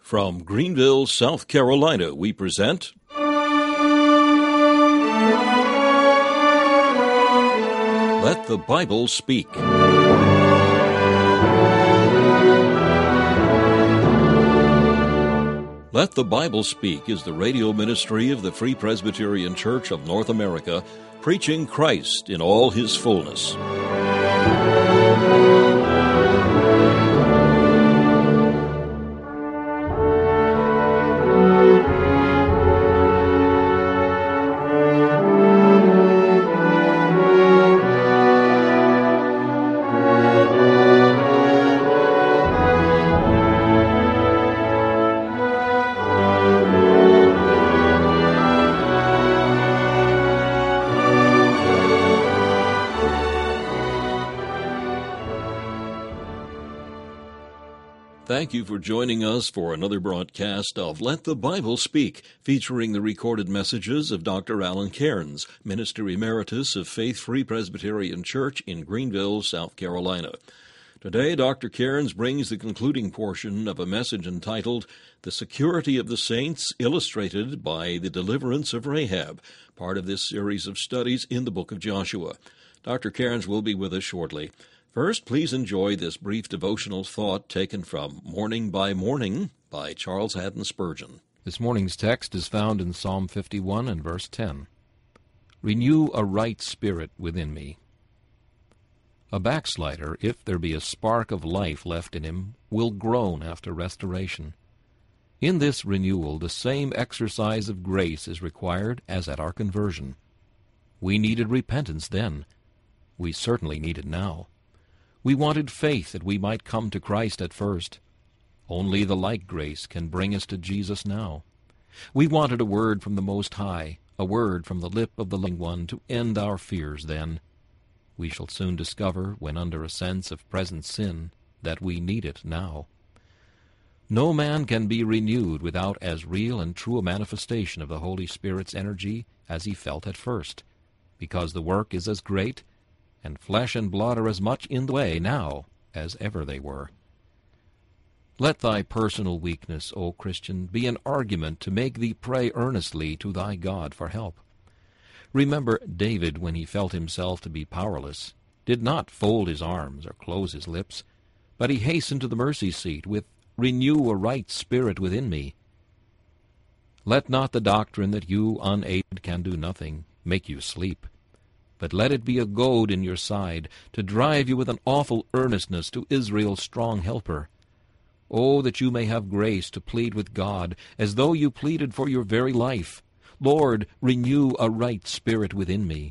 From Greenville, South Carolina, we present Let the Bible Speak. Let the Bible Speak is the radio ministry of the Free Presbyterian Church of North America, preaching Christ in all His fullness. Thank you for joining us for another broadcast of Let the Bible Speak, featuring the recorded messages of Dr. Alan Cairns, Minister Emeritus of Faith Free Presbyterian Church in Greenville, South Carolina. Today, Dr. Cairns brings the concluding portion of a message entitled, The Security of the Saints, illustrated by the deliverance of Rahab, part of this series of studies in the book of Joshua. Dr. Cairns will be with us shortly. First, please enjoy this brief devotional thought taken from Morning by Morning by Charles Haddon Spurgeon. This morning's text is found in Psalm 51 and verse 10. Renew a right spirit within me. A backslider, if there be a spark of life left in him, will groan after restoration. In this renewal, the same exercise of grace is required as at our conversion. We needed repentance then. We certainly need it now. We wanted faith that we might come to Christ at first. Only the like grace can bring us to Jesus now. We wanted a word from the Most High, a word from the lip of the Living One to end our fears then. We shall soon discover, when under a sense of present sin, that we need it now. No man can be renewed without as real and true a manifestation of the Holy Spirit's energy as he felt at first, because the work is as great, and flesh and blood are as much in the way now as ever they were. Let thy personal weakness, O Christian, be an argument to make thee pray earnestly to thy God for help. Remember, David, when he felt himself to be powerless, did not fold his arms or close his lips, but he hastened to the mercy seat with, Renew a right spirit within me. Let not the doctrine that you, unaided, can do nothing, make you sleep, but let it be a goad in your side, to drive you with an awful earnestness to Israel's strong helper. Oh, that you may have grace to plead with God, as though you pleaded for your very life. Lord, renew a right spirit within me.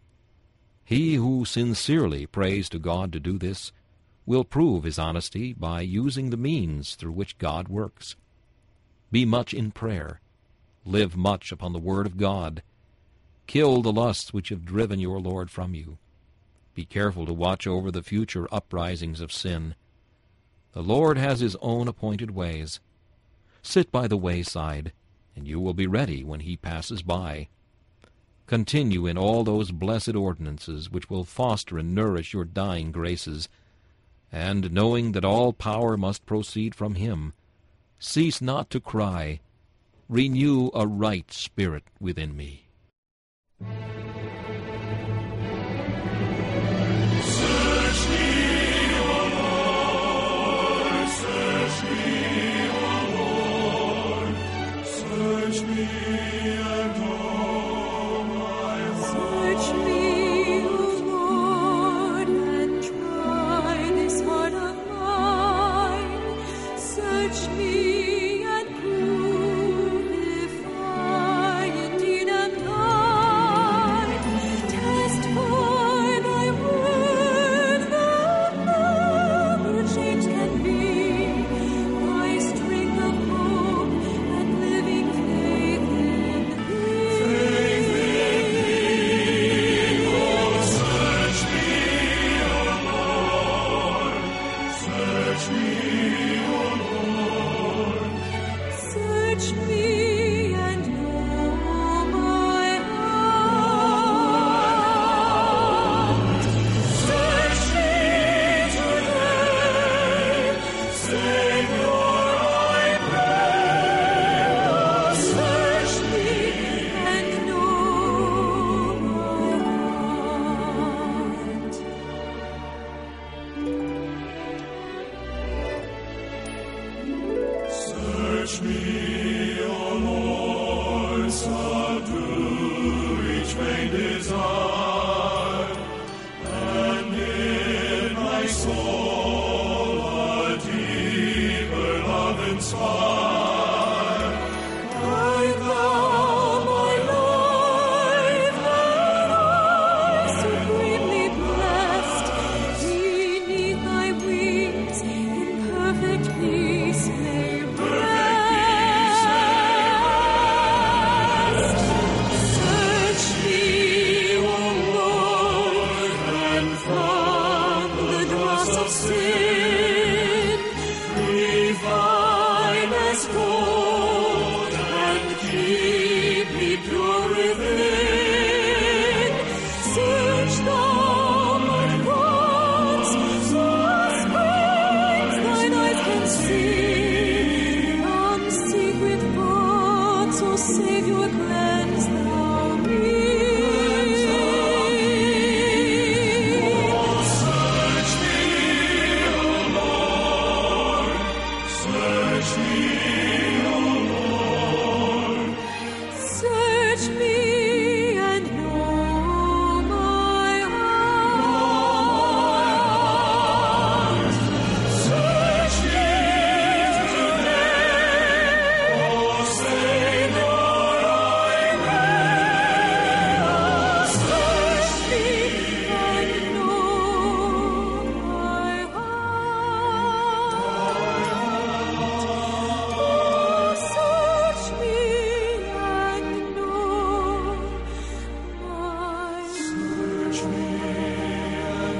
He who sincerely prays to God to do this will prove his honesty by using the means through which God works. Be much in prayer. Live much upon the Word of God. Kill the lusts which have driven your Lord from you. Be careful to watch over the future uprisings of sin. The Lord has His own appointed ways. Sit by the wayside, and you will be ready when He passes by. Continue in all those blessed ordinances which will foster and nourish your dying graces, and, knowing that all power must proceed from Him, cease not to cry, Renew a right spirit within me. Search me, O Lord, search me, O Lord, search me and know my heart. Search me, O Lord, and try this heart of mine. Search me and prove if I indeed am Search me, O Lord, subdue each vain desire, and in my soul a deeper love inspire. Art thou my life, and I supremely blessed, beneath thy wings in perfect peace may rest. Search me, O Lord, and from the dross of sin refine as gold, and keep me pure within. Search thou my thoughts, the springs thine eyes can see. From secret thoughts, O Savior, cleanse thou me. Search me, O Lord, search me, O Lord. Search me and know my heart. Search me today, O Savior, I pray. Search me and know my heart. Search me and know my Search me and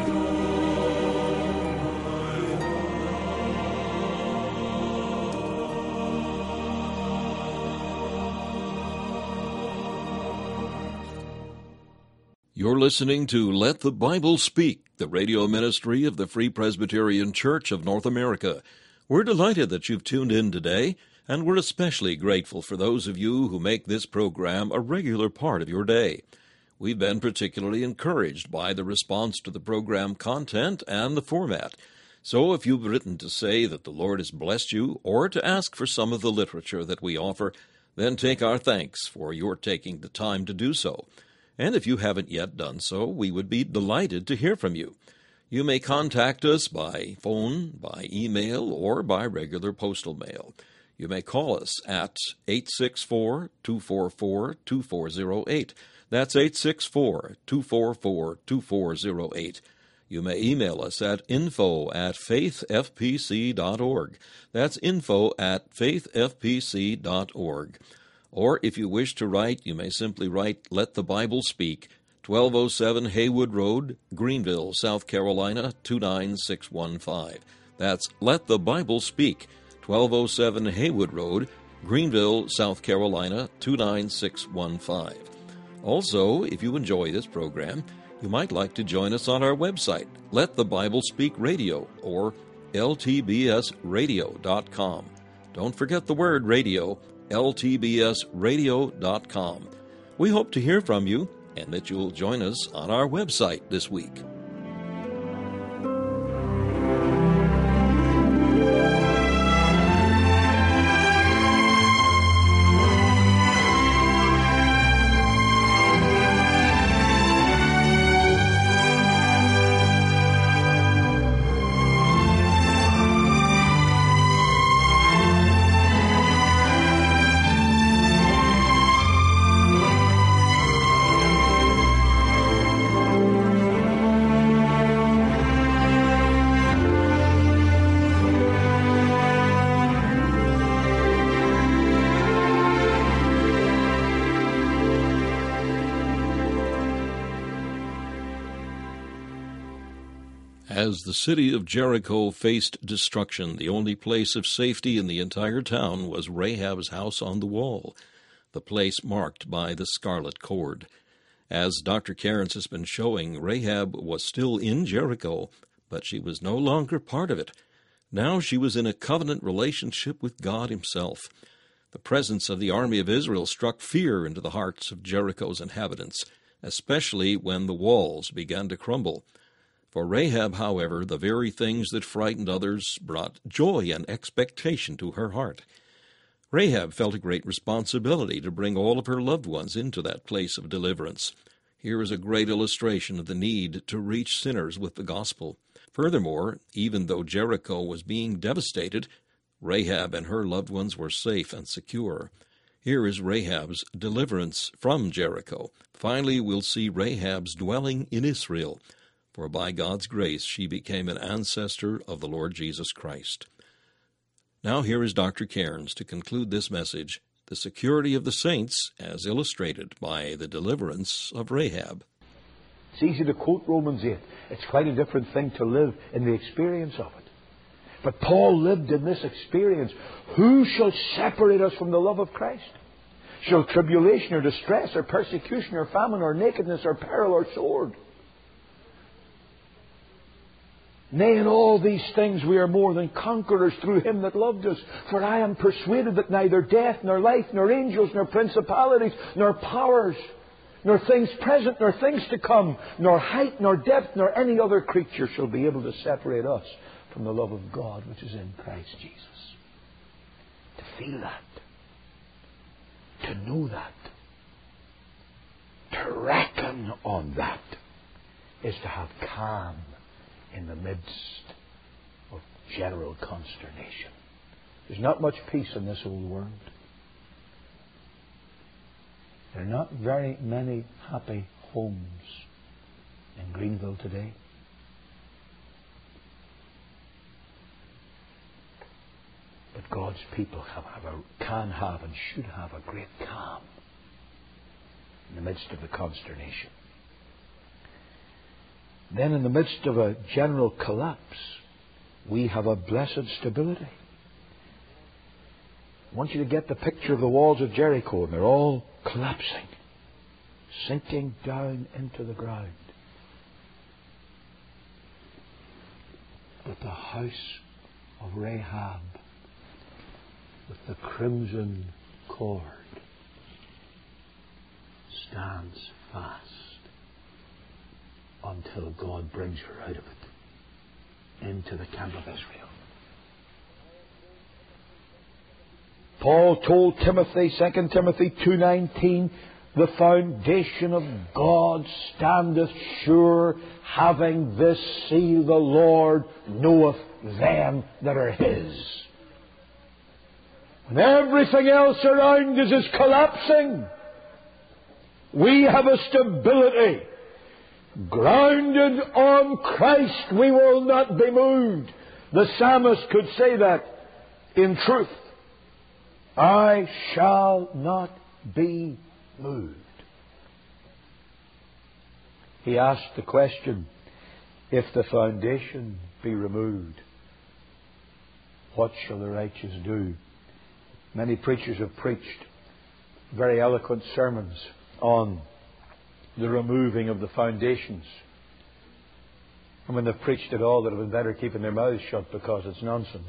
You're listening to Let the Bible Speak, the radio ministry of the Free Presbyterian Church of North America. We're delighted that you've tuned in today, and we're especially grateful for those of you who make this program a regular part of your day. We've been particularly encouraged by the response to the program content and the format. So if you've written to say that the Lord has blessed you, or to ask for some of the literature that we offer, then take our thanks for your taking the time to do so. And if you haven't yet done so, we would be delighted to hear from you. You may contact us by phone, by email, or by regular postal mail. You may call us at 864-244-2408. That's 864-244-2408. You may email us at info@faithfpc.org. That's info@faithfpc.org. Or if you wish to write, you may simply write Let the Bible Speak, 1207 Haywood Road, Greenville, South Carolina, 29615. That's Let the Bible Speak, 1207 Haywood Road, Greenville, South Carolina, 29615. Also, if you enjoy this program, you might like to join us on our website, Let the Bible Speak Radio, or ltbsradio.com. Don't forget the word radio, ltbsradio.com. We hope to hear from you and that you'll join us on our website this week. As the city of Jericho faced destruction, the only place of safety in the entire town was Rahab's house on the wall, the place marked by the scarlet cord. As Dr. Cairns has been showing, Rahab was still in Jericho, but she was no longer part of it. Now she was in a covenant relationship with God himself. The presence of the army of Israel struck fear into the hearts of Jericho's inhabitants, especially when the walls began to crumble. For Rahab, however, the very things that frightened others brought joy and expectation to her heart. Rahab felt a great responsibility to bring all of her loved ones into that place of deliverance. Here is a great illustration of the need to reach sinners with the gospel. Furthermore, even though Jericho was being devastated, Rahab and her loved ones were safe and secure. Here is Rahab's deliverance from Jericho. Finally, we'll see Rahab's dwelling in Israel, for by God's grace she became an ancestor of the Lord Jesus Christ. Now here is Dr. Cairns to conclude this message, the security of the saints as illustrated by the deliverance of Rahab. It's easy to quote Romans 8. It's quite a different thing to live in the experience of it. But Paul lived in this experience. Who shall separate us from the love of Christ? Shall tribulation or distress or persecution or famine or nakedness or peril or sword? Nay, in all these things we are more than conquerors through Him that loved us. For I am persuaded that neither death, nor life, nor angels, nor principalities, nor powers, nor things present, nor things to come, nor height, nor depth, nor any other creature shall be able to separate us from the love of God which is in Christ Jesus. To feel that, to know that, to reckon on that, is to have calm in the midst of general consternation. There's not much peace in this old world. There are not very many happy homes in Greenville today. But God's people can have and should have a great calm in the midst of the consternation. Then in the midst of a general collapse, we have a blessed stability. I want you to get the picture of the walls of Jericho, and they're all collapsing, sinking down into the ground. But the house of Rahab, with the crimson cord, stands fast until God brings her out of it into the camp of Israel. Paul told Timothy, 2 Timothy 2:19, the foundation of God standeth sure, having this seal, the Lord knoweth them that are His. When everything else around us is collapsing, we have a stability. Grounded on Christ, we will not be moved. The psalmist could say that in truth. I shall not be moved. He asked the question, if the foundation be removed, what shall the righteous do? Many preachers have preached very eloquent sermons on the removing of the foundations. And when they've preached it all, they'd have been better keeping their mouths shut because it's nonsense.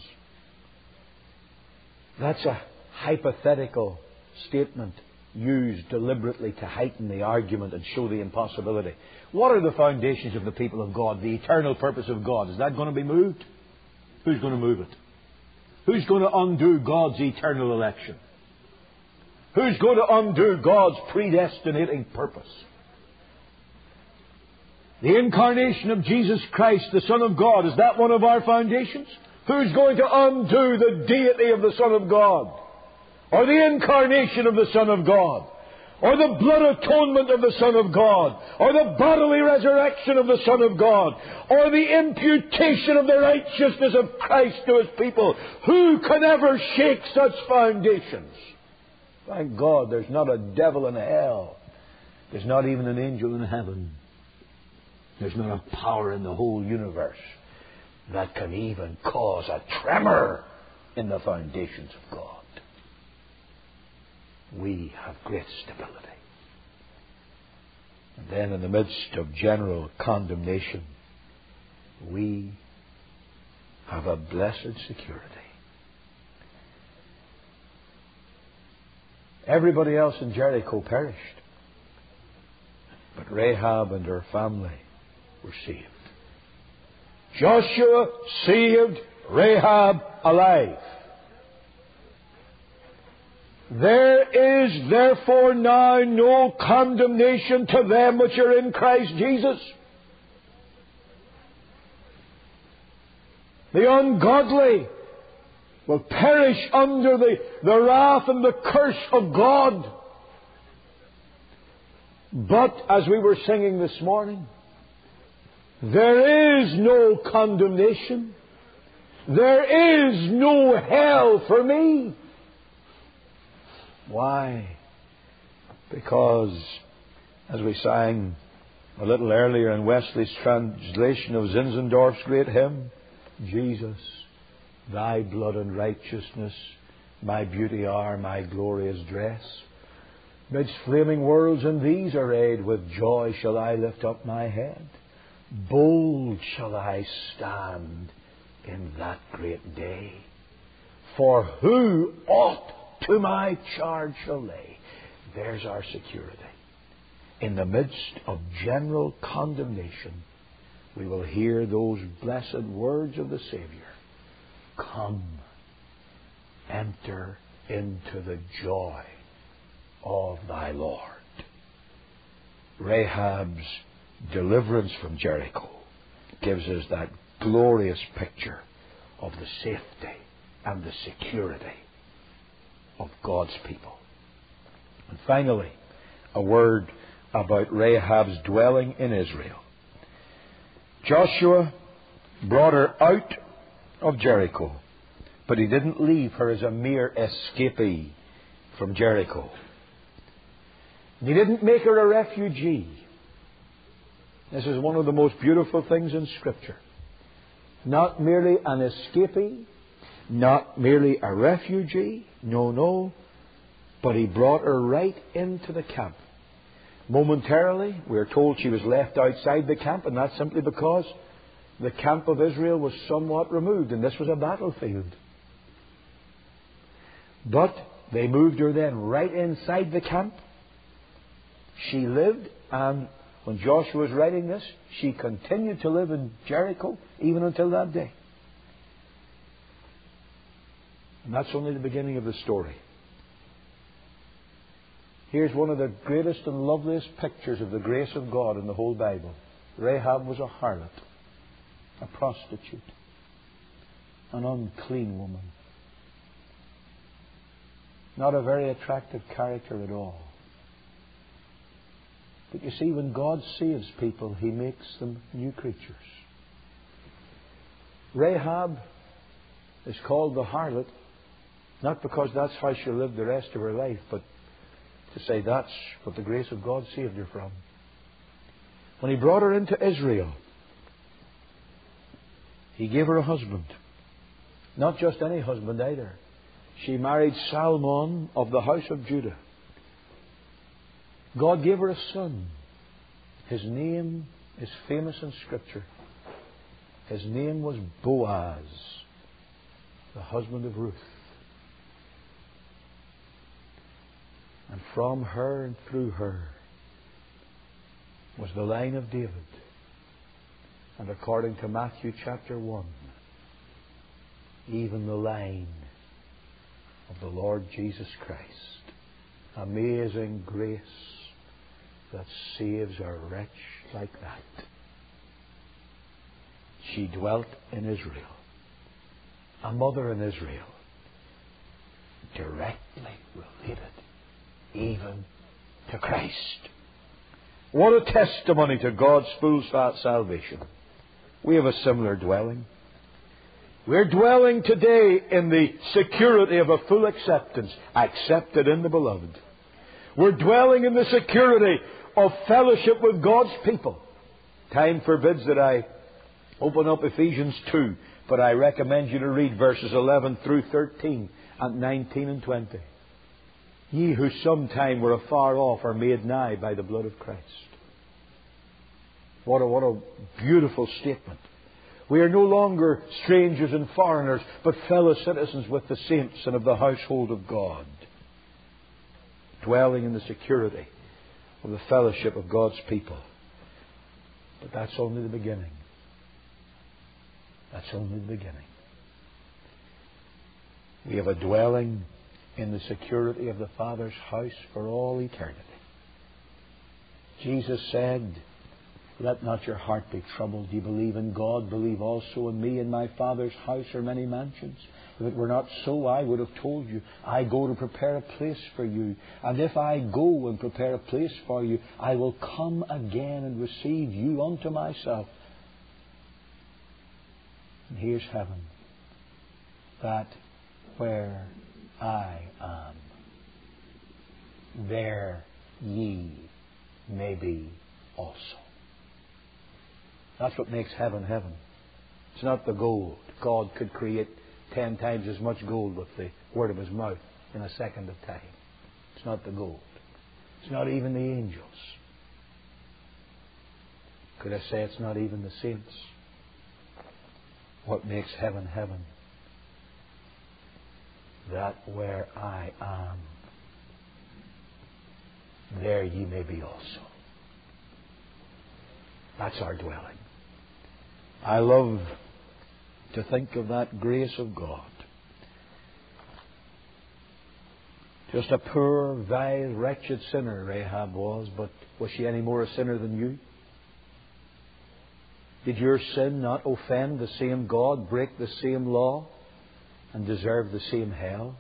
That's a hypothetical statement used deliberately to heighten the argument and show the impossibility. What are the foundations of the people of God? The eternal purpose of God. Is that going to be moved? Who's going to move it? Who's going to undo God's eternal election? Who's going to undo God's predestinating purpose? The incarnation of Jesus Christ, the Son of God, is that one of our foundations? Who's going to undo the deity of the Son of God? Or the incarnation of the Son of God? Or the blood atonement of the Son of God? Or the bodily resurrection of the Son of God? Or the imputation of the righteousness of Christ to His people? Who can ever shake such foundations? Thank God there's not a devil in hell. There's not even an angel in heaven. There's not a power in the whole universe that can even cause a tremor in the foundations of God. We have great stability. And then in the midst of general condemnation, we have a blessed security. Everybody else in Jericho perished, but Rahab and her family were saved. Joshua saved Rahab alive. There is therefore now no condemnation to them which are in Christ Jesus. The ungodly will perish under the wrath and the curse of God. But, as we were singing this morning, there is no condemnation. There is no hell for me. Why? Because, as we sang a little earlier in Wesley's translation of Zinzendorf's great hymn, Jesus, Thy blood and righteousness, my beauty are, my glorious dress. Midst flaming worlds and these arrayed, with joy shall I lift up my head. Bold shall I stand in that great day. For who aught to my charge shall lay? There's our security. In the midst of general condemnation, we will hear those blessed words of the Savior. Come, enter into the joy of thy Lord. Rahab's deliverance from Jericho gives us that glorious picture of the safety and the security of God's people. And finally, a word about Rahab's dwelling in Israel. Joshua brought her out of Jericho, but he didn't leave her as a mere escapee from Jericho. He didn't make her a refugee. This is one of the most beautiful things in Scripture. Not merely an escapee, not merely a refugee, no, but he brought her right into the camp. Momentarily, we are told she was left outside the camp, and that's simply because the camp of Israel was somewhat removed, and this was a battlefield. But they moved her then right inside the camp. She lived, and when Joshua was writing this, she continued to live in Jericho even until that day. And that's only the beginning of the story. Here's one of the greatest and loveliest pictures of the grace of God in the whole Bible. Rahab was a harlot, a prostitute, an unclean woman. Not a very attractive character at all. But you see, when God saves people, He makes them new creatures. Rahab is called the harlot, not because that's how she lived the rest of her life, but to say that's what the grace of God saved her from. When He brought her into Israel, He gave her a husband. Not just any husband either. She married Salmon of the house of Judah. God gave her a son. His name is famous in Scripture. His name was Boaz, the husband of Ruth. And from her and through her was the line of David. And according to Matthew chapter 1, even the line of the Lord Jesus Christ. Amazing grace that saves a wretch like that. She dwelt in Israel, a mother in Israel, directly related even to Christ. What a testimony to God's full salvation. We have a similar dwelling. We're dwelling today in the security of a full acceptance, accepted in the Beloved. We're dwelling in the security of fellowship with God's people. Time forbids that I open up Ephesians 2, but I recommend you to read verses 11 through 13 and 19 and 20. Ye who sometime were afar off are made nigh by the blood of Christ. What a beautiful statement. We are no longer strangers and foreigners, but fellow citizens with the saints and of the household of God, dwelling in the security of the fellowship of God's people. But that's only the beginning. That's only the beginning. We have a dwelling in the security of the Father's house for all eternity. Jesus said, "Let not your heart be troubled. You believe in God, believe also in me. In my Father's house are many mansions. If it were not so, I would have told you. I go to prepare a place for you. And if I go and prepare a place for you, I will come again and receive you unto myself." And here's heaven, that where I am, there ye may be also. That's what makes heaven heaven. It's not the gold. God could create 10 times as much gold with the word of His mouth in a second of time. It's not the gold. It's not even the angels. Could I say it's not even the saints? What makes heaven heaven? That where I am, there ye may be also. That's our dwelling. I love to think of that grace of God. Just a poor, vile, wretched sinner Rahab was, but was she any more a sinner than you? Did your sin not offend the same God, break the same law, and deserve the same hell?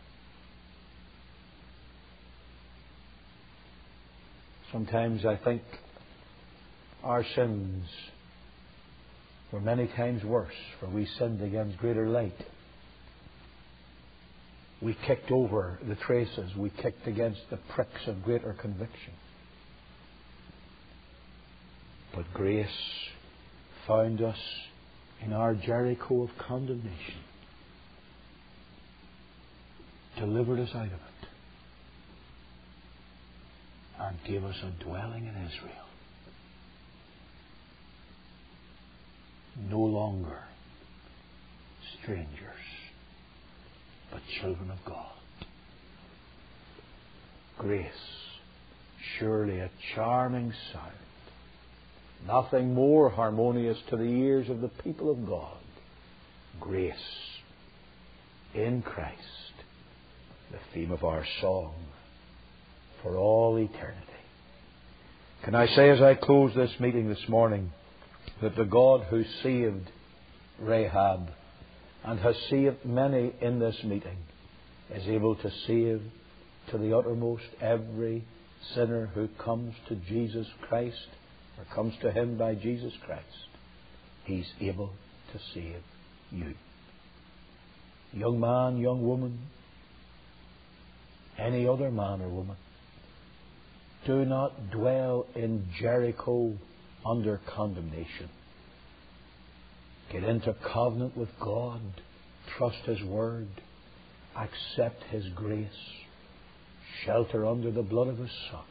Sometimes I think our sins were many times worse, for we sinned against greater light. We kicked over the traces. We kicked against the pricks of greater conviction. But grace found us in our Jericho of condemnation, delivered us out of it, and gave us a dwelling in Israel. No longer strangers, but children of God. Grace, surely a charming sound. Nothing more harmonious to the ears of the people of God. Grace in Christ, the theme of our song for all eternity. Can I say as I close this meeting this morning that the God who saved Rahab and has saved many in this meeting is able to save to the uttermost every sinner who comes to Jesus Christ or comes to Him by Jesus Christ. He's able to save you. Young man, young woman, any other man or woman, do not dwell in Jericho under condemnation. Get into covenant with God. Trust His Word. Accept His grace. Shelter under the blood of His Son.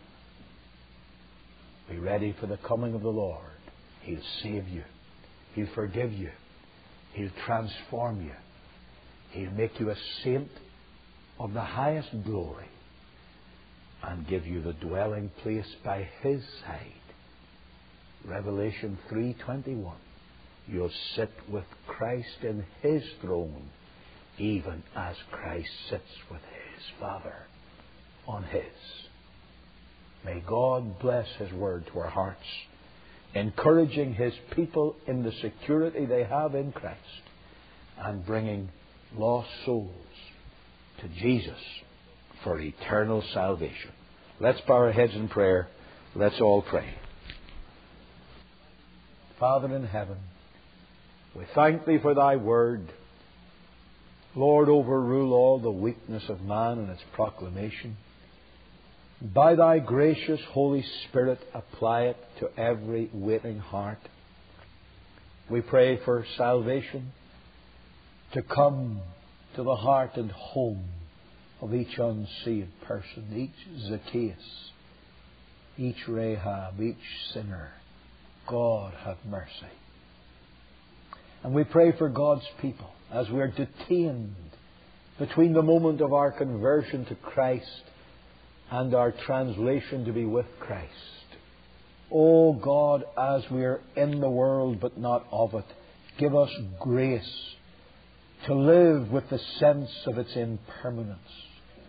Be ready for the coming of the Lord. He'll save you. He'll forgive you. He'll transform you. He'll make you a saint of the highest glory and give you the dwelling place by His side. Revelation 3:21. You'll sit with Christ in His throne, even as Christ sits with His Father on His. May God bless His Word to our hearts, encouraging His people in the security they have in Christ and bringing lost souls to Jesus for eternal salvation. Let's bow our heads in prayer. Let's all pray. Father in heaven, we thank Thee for Thy Word. Lord, overrule all the weakness of man in its proclamation. By Thy gracious Holy Spirit, apply it to every waiting heart. We pray for salvation to come to the heart and home of each unsaved person, each Zacchaeus, each Rahab, each sinner. God, have mercy. And we pray for God's people as we are detained between the moment of our conversion to Christ and our translation to be with Christ. O God, as we are in the world but not of it, give us grace to live with the sense of its impermanence,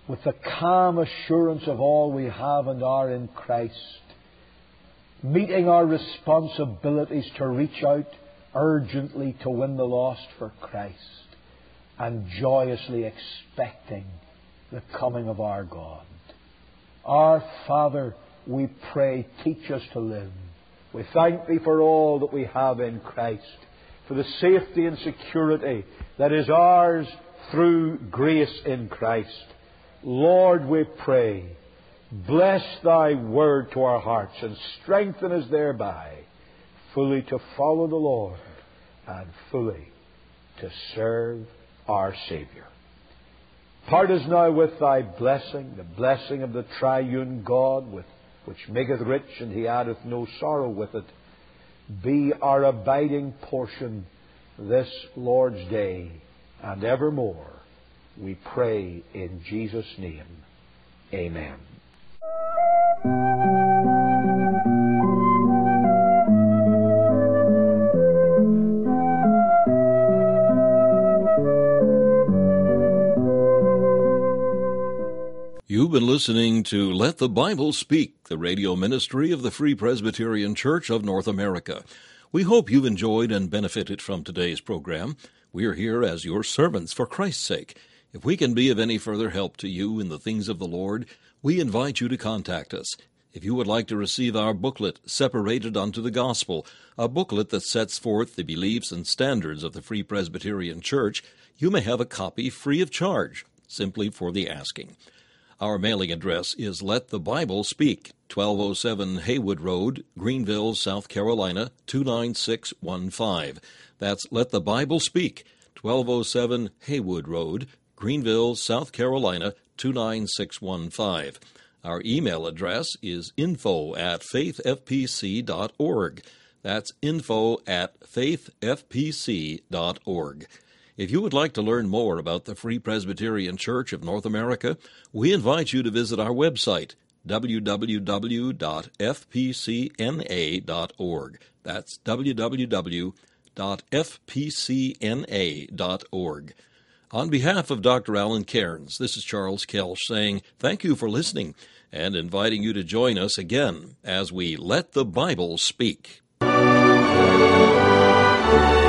with the calm assurance of all we have and are in Christ, meeting our responsibilities to reach out urgently to win the lost for Christ, and joyously expecting the coming of our God. Our Father, we pray, teach us to live. We thank Thee for all that we have in Christ, for the safety and security that is ours through grace in Christ. Lord, we pray, bless Thy Word to our hearts and strengthen us thereby, fully to follow the Lord and fully to serve our Saviour. Part us now with Thy blessing, the blessing of the triune God, which maketh rich and He addeth no sorrow with it. Be our abiding portion this Lord's Day and evermore. We pray in Jesus' name. Amen. You've been listening to Let the Bible Speak, the radio ministry of the Free Presbyterian Church of North America. We hope you've enjoyed and benefited from today's program. We are here as your servants for Christ's sake. If we can be of any further help to you in the things of the Lord, we invite you to contact us. If you would like to receive our booklet, Separated unto the Gospel, a booklet that sets forth the beliefs and standards of the Free Presbyterian Church, you may have a copy free of charge, simply for the asking. Our mailing address is Let the Bible Speak, 1207 Haywood Road, Greenville, South Carolina, 29615. That's Let the Bible Speak, 1207 Haywood Road, Greenville, South Carolina, 29615. Our email address is info@faithfpc.org. That's info@faithfpc.org. If you would like to learn more about the Free Presbyterian Church of North America, we invite you to visit our website, www.fpcna.org. That's www.fpcna.org. On behalf of Dr. Alan Cairns, this is Charles Kelsch saying thank you for listening and inviting you to join us again as we Let the Bible Speak.